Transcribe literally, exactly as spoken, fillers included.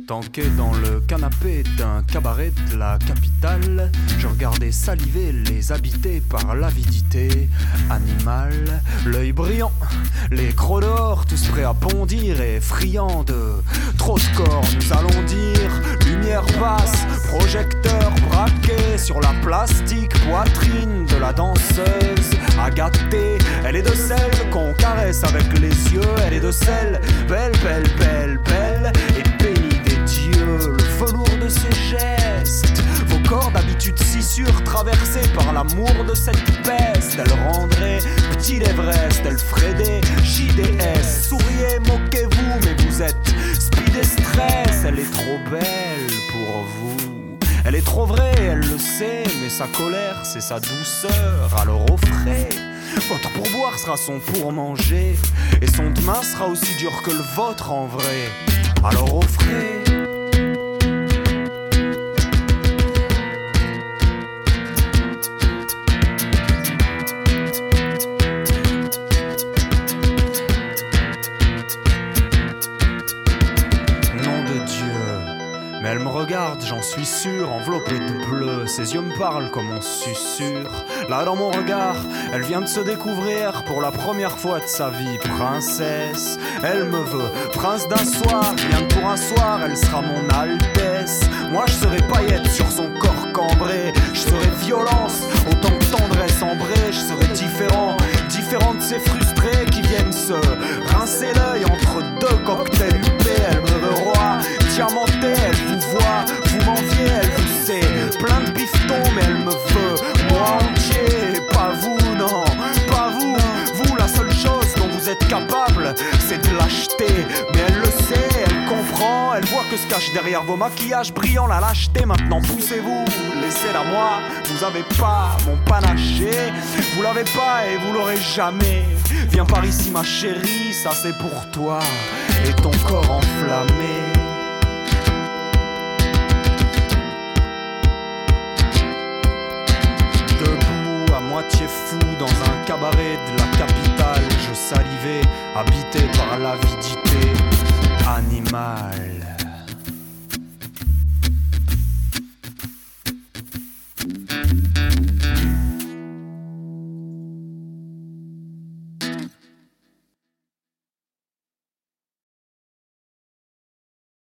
Tanké dans le canapé d'un cabaret de la capitale, je regardais saliver les habités par l'avidité animale. L'œil brillant, les crocs dehors, tous prêts à bondir et friands de trop de corps, nous allons dire. Lumière basse, projecteur braqué sur la plastique poitrine de la danseuse. Agatée, elle est de celles qu'on caresse avec les yeux. Elle est de celles, belle, belle, belle, belle et bénie des dieux. Le velours de ses gestes, vos corps d'habitude si sûrs, traversés par l'amour de cette peste. Elle rendrait petit l'Everest, elle ferait des J D S. Souriez, moquez-vous, mais vous êtes speed et stress. Elle est trop belle pour vous, elle est trop vraie, elle le sait, mais sa colère c'est sa douceur. Alors offrez, votre pourboire sera son pour manger, et son demain sera aussi dur que le vôtre en vrai. Alors offrez. Mais elle me regarde, j'en suis sûr, enveloppée de bleu. Ses yeux me parlent comme on susurre. Là dans mon regard, elle vient de se découvrir pour la première fois de sa vie. Princesse, elle me veut, prince d'un soir. Rien que pour un soir, elle sera mon altesse. Moi je serai paillette sur son corps cambré. Je serai violence, autant que tendresse ambrée. Je serai différent, différent de ces frustrés qui viennent se rincer l'œil entre deux cocktails huppés. Elle me veut roi, diamanté, elle vous voit, vous m'enviez, elle vous sait. Plein de bifetons, mais elle me veut, moi entier. Pas vous, non, pas vous. Vous, la seule chose dont vous êtes capable, c'est de l'acheter. Mais elle le sait, elle comprend, elle voit que se cache derrière vos maquillages brillants la lâcheté. Maintenant poussez-vous, laissez-la moi. Vous avez pas mon panaché, vous l'avez pas et vous l'aurez jamais. Viens par ici ma chérie, ça c'est pour toi et ton corps enflammé. Debout, à moitié fou, dans un cabaret de la capitale, je salivais, habité par l'avidité animale.